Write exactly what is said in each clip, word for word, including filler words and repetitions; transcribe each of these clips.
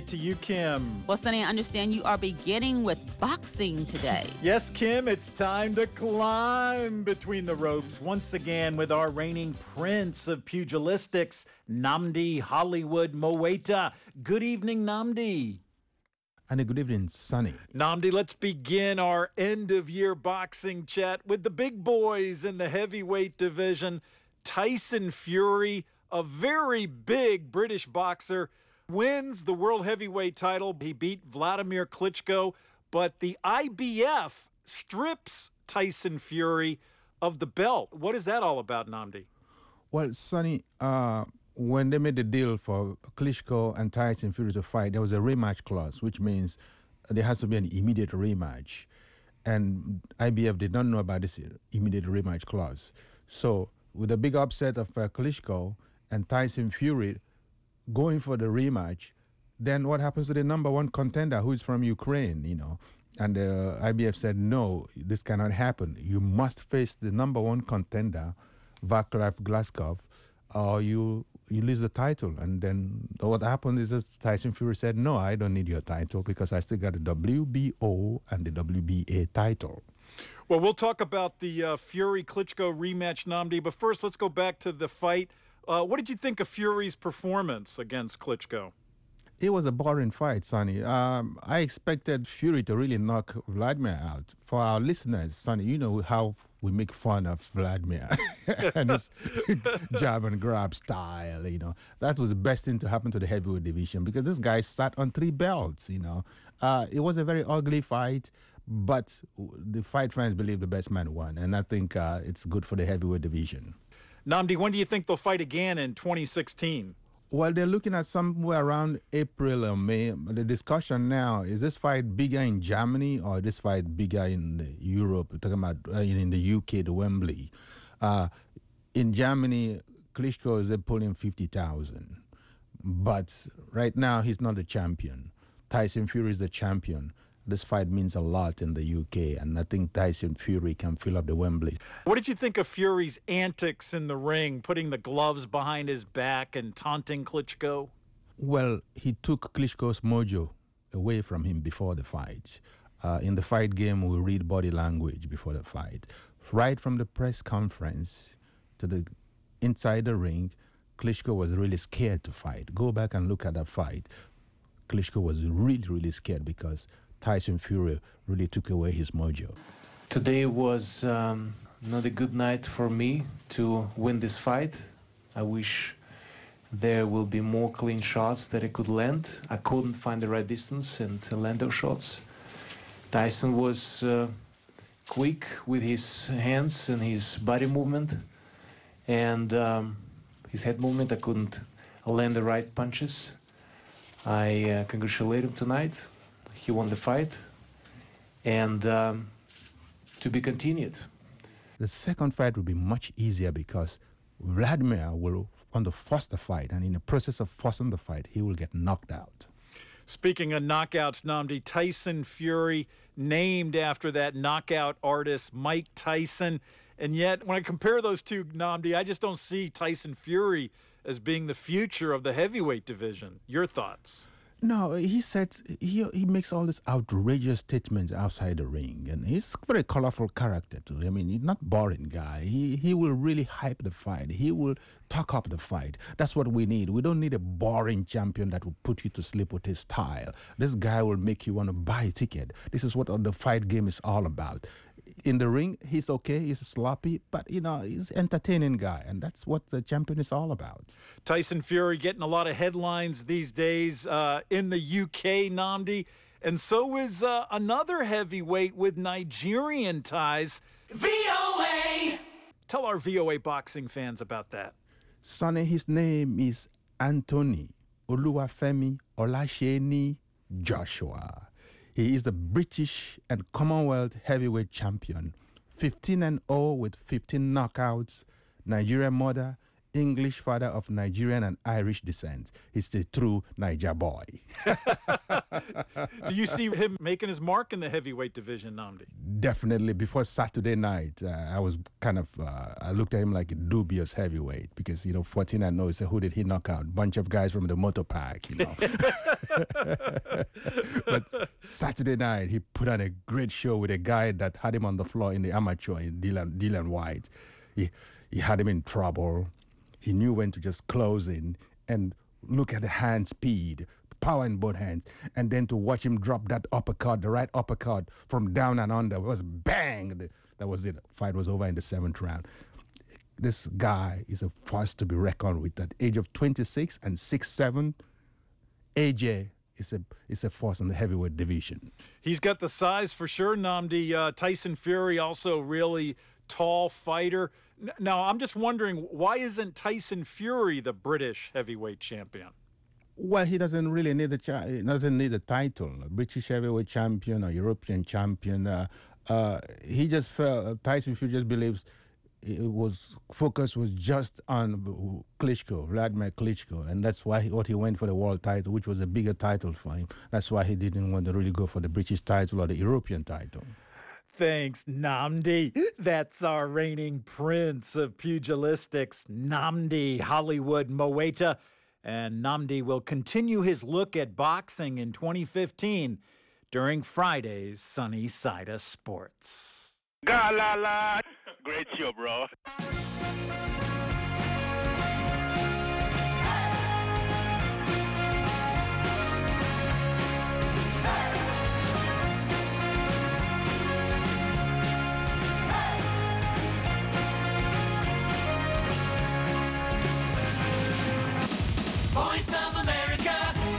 to you, Kim. Well, Sonny, I understand you are beginning with boxing today. Yes, Kim, it's time to climb between the ropes once again with our reigning prince of pugilistics, Nnamdi Hollywood Mowaita. Good evening, Nnamdi. And a good evening, Sonny. Nnamdi, let's begin our end-of-year boxing chat with the big boys in the heavyweight division. Tyson Fury, a very big British boxer, wins the world heavyweight title. He beat Vladimir Klitschko, but the I B F strips Tyson Fury of the belt. What is that all about, Nnamdi? Well, Sonny, uh, when they made the deal for Klitschko and Tyson Fury to fight, there was a rematch clause, which means there has to be an immediate rematch. And I B F did not know about this immediate rematch clause. So with a big upset of uh, Klitschko and Tyson Fury going for the rematch, then what happens to the number one contender who is from Ukraine, you know? And the uh, I B F said, no, this cannot happen. You must face the number one contender, Vaclav Glazkov, or you you lose the title. And then what happened is that Tyson Fury said, no, I don't need your title because I still got the W B O and the W B A title. Well, we'll talk about the uh, Fury-Klitschko rematch, Nnamdi, but first let's go back to the fight. Uh, what did you think of Fury's performance against Klitschko? It was a boring fight, Sonny. Um, I expected Fury to really knock Vladimir out. For our listeners, Sonny, you know how we make fun of Vladimir and his jab and grab style, you know. That was the best thing to happen to the heavyweight division because this guy sat on three belts, you know. Uh, it was a very ugly fight, but the fight fans believe the best man won, and I think uh, it's good for the heavyweight division. Nnamdi, when do you think they'll fight again in twenty sixteen? Well, they're looking at somewhere around April or May. But the discussion now, is this fight bigger in Germany or this fight bigger in Europe? We're talking about uh, in the U K, the Wembley. Uh, in Germany, Klitschko is pulling fifty thousand. But right now, he's not the champion. Tyson Fury is the champion. This fight means a lot in the U K, and I think Tyson Fury can fill up the Wembley. What did you think of Fury's antics in the ring, putting the gloves behind his back and taunting Klitschko? Well, he took Klitschko's mojo away from him before the fight. Uh, in the fight game, we read body language before the fight. Right from the press conference to the inside the ring, Klitschko was really scared to fight. Go back and look at that fight. Klitschko was really, really scared because Tyson Fury really took away his mojo. Today was um, not a good night for me to win this fight. I wish there will be more clean shots that I could land. I couldn't find the right distance and land those shots. Tyson was uh, quick with his hands and his body movement and um, his head movement. I couldn't land the right punches. I uh, congratulate him tonight. He won the fight, and um, to be continued. The second fight will be much easier because Vladimir will want to force the fight, and in the process of forcing the fight, he will get knocked out. Speaking of knockouts, Nnamdi, Tyson Fury named after that knockout artist, Mike Tyson. And yet, when I compare those two, Nnamdi, I just don't see Tyson Fury as being the future of the heavyweight division. Your thoughts? No, he said he he makes all these outrageous statements outside the ring, and he's a very colorful character too. I mean, he's not boring guy. He he will really hype the fight. He will talk up the fight. That's what we need. We don't need a boring champion that will put you to sleep with his style. This guy will make you want to buy a ticket. This is what the fight game is all about. In the ring, he's okay, he's sloppy, but, you know, he's an entertaining guy, and that's what the champion is all about. Tyson Fury getting a lot of headlines these days uh, in the U K, Nnamdi, and so is uh, another heavyweight with Nigerian ties, V O A! Tell our V O A boxing fans about that. Sonny, his name is Anthony Oluwafemi Olasheni Joshua. He is the British and Commonwealth heavyweight champion, fifteen and oh with fifteen knockouts, Nigerian mother, English father of Nigerian and Irish descent. He's the true Niger boy. Do you see him making his mark in the heavyweight division, Nnamdi? Definitely. Before Saturday night, uh, I was kind of, uh, I looked at him like a dubious heavyweight because, you know, fourteen and oh, so who did he knock out? Bunch of guys from the motor park, you know. But Saturday night, he put on a great show with a guy that had him on the floor in the amateur, in Dylan, Dylan White. He, he had him in trouble. He knew when to just close in and look at the hand speed, power in both hands, and then to watch him drop that uppercut, the right uppercut from down and under. It was bang. That was it. Fight was over in the seventh round. This guy is a force to be reckoned with. At the age of twenty-six and six seven, A J is a is a force in the heavyweight division. He's got the size for sure, Nnamdi. Uh, Tyson Fury also really tall fighter. Now, I'm just wondering, why isn't Tyson Fury the British heavyweight champion? Well, he doesn't really need a cha- he doesn't need a title, a British heavyweight champion or European champion. Uh, uh, he just felt uh, Tyson Fury just believes it was focus was just on Klitschko, Vladimir Klitschko, and that's why he, what he went for the world title, which was a bigger title for him. That's why he didn't want to really go for the British title or the European title. Thanks, Nnamdi. That's our reigning prince of pugilistics, Nnamdi Hollywood Moeta. And Nnamdi will continue his look at boxing in twenty fifteen during Friday's Sunny Side of Sports. Galala! Great show, bro. Voice of America,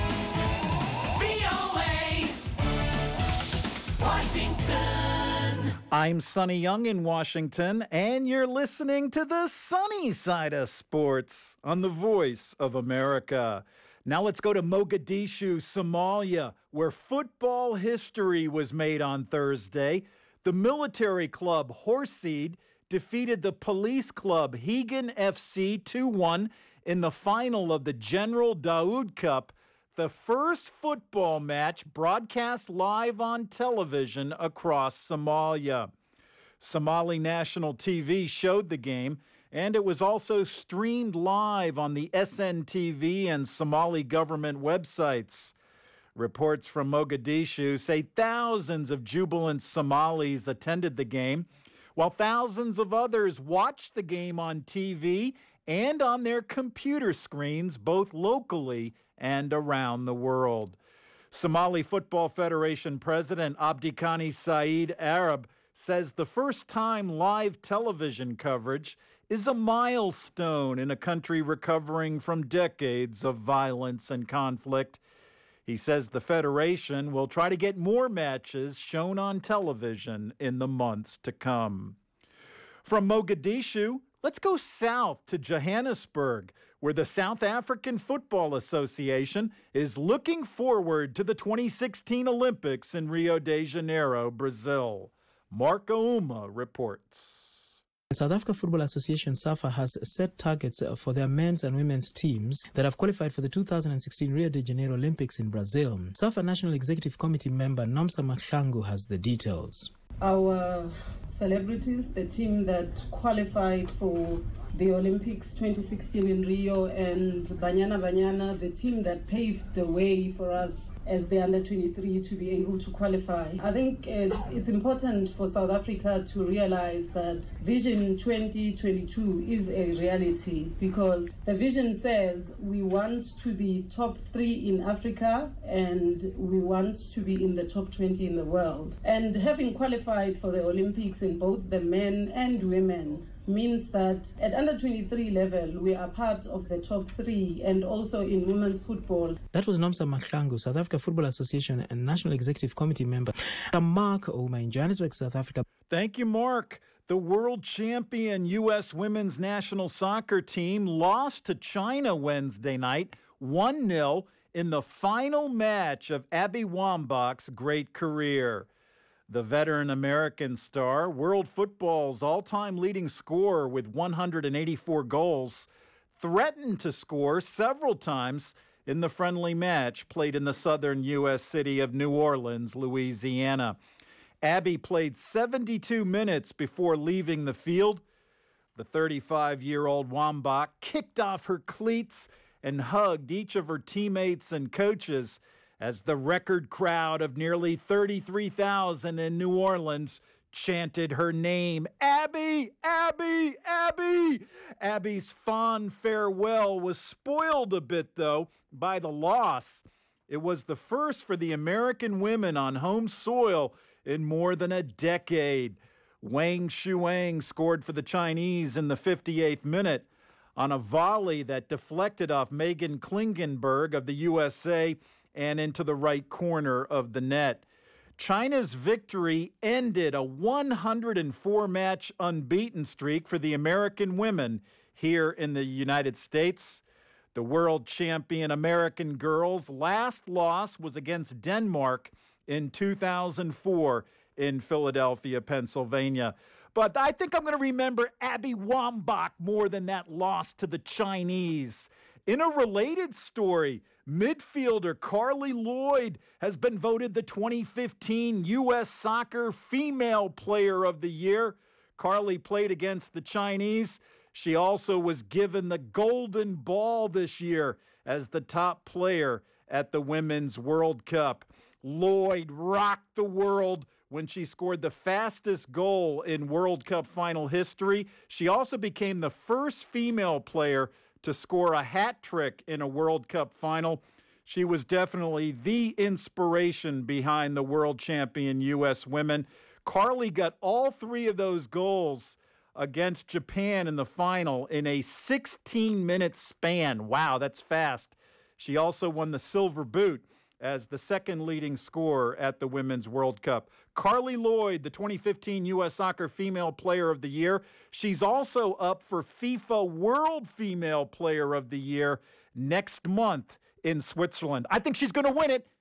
V O A, Washington. I'm Sonny Young in Washington, and you're listening to the Sunny Side of Sports on the Voice of America. Now let's go to Mogadishu, Somalia, where football history was made on Thursday. The military club Horseed defeated the police club Hegan F C two one in the final of the General Daoud Cup, the first football match broadcast live on television across Somalia. Somali National T V showed the game, and it was also streamed live on the S N T V and Somali government websites. Reports from Mogadishu say thousands of jubilant Somalis attended the game, while thousands of others watched the game on T V and on their computer screens, both locally and around the world. Somali Football Federation President Abdikhani Saeed Arab says the first-time live television coverage is a milestone in a country recovering from decades of violence and conflict. He says the Federation will try to get more matches shown on television in the months to come. From Mogadishu, let's go south to Johannesburg, where the South African Football Association is looking forward to the twenty sixteen Olympics in Rio de Janeiro, Brazil. Mark Ouma reports. The South Africa Football Association, SAFA, has set targets for their men's and women's teams that have qualified for the two thousand sixteen Rio de Janeiro Olympics in Brazil. SAFA National Executive Committee member Nomsa Mahlangu has the details. Our celebrities, the team that qualified for the Olympics twenty sixteen in Rio, and Banyana Banyana, the team that paved the way for us as the under twenty-three to be able to qualify. I think it's, it's important for South Africa to realize that Vision twenty twenty-two is a reality, because the vision says we want to be top three in Africa and we want to be in the top twenty in the world. And having qualified for the Olympics in both the men and women means that at under twenty-three level, we are part of the top three, and also in women's football. That was Nomsa Mahlangu, South Africa Football Association and National Executive Committee member. Mark Ouma in Johannesburg, South Africa. Thank you, Mark. The world champion U S women's national soccer team lost to China Wednesday night, one nil, in the final match of Abby Wambach's great career. The veteran American star, world football's all-time leading scorer with one hundred eighty-four goals, threatened to score several times in the friendly match played in the southern U S city of New Orleans, Louisiana. Abby played seventy-two minutes before leaving the field. The thirty-five-year-old Wambach kicked off her cleats and hugged each of her teammates and coaches as the record crowd of nearly thirty-three thousand in New Orleans chanted her name. Abby, Abby, Abby. Abby's fond farewell was spoiled a bit, though, by the loss. It was the first for the American women on home soil in more than a decade. Wang Shuang scored for the Chinese in the fifty-eighth minute on a volley that deflected off Megan Klingenberg of the U S A and into the right corner of the net. China's victory ended a one hundred four match unbeaten streak for the American women here in the United States. The world champion American girls' last loss was against Denmark in two thousand four in Philadelphia, Pennsylvania. But I think I'm going to remember Abby Wambach more than that loss to the Chinese. In a related story, midfielder Carly Lloyd has been voted the twenty fifteen U S Soccer Female Player of the Year. Carly played against the Chinese. She also was given the Golden Ball this year as the top player at the Women's World Cup. Lloyd rocked the world when she scored the fastest goal in World Cup final history. She also became the first female player to score a hat trick in a World Cup final. She was definitely the inspiration behind the world champion U S women. Carly got all three of those goals against Japan in the final in a sixteen-minute span. Wow, that's fast. She also won the Silver Boot as the second leading scorer at the Women's World Cup. Carly Lloyd, the twenty fifteen U S Soccer Female Player of the Year. She's also up for FIFA World Female Player of the Year next month in Switzerland. I think she's going to win it.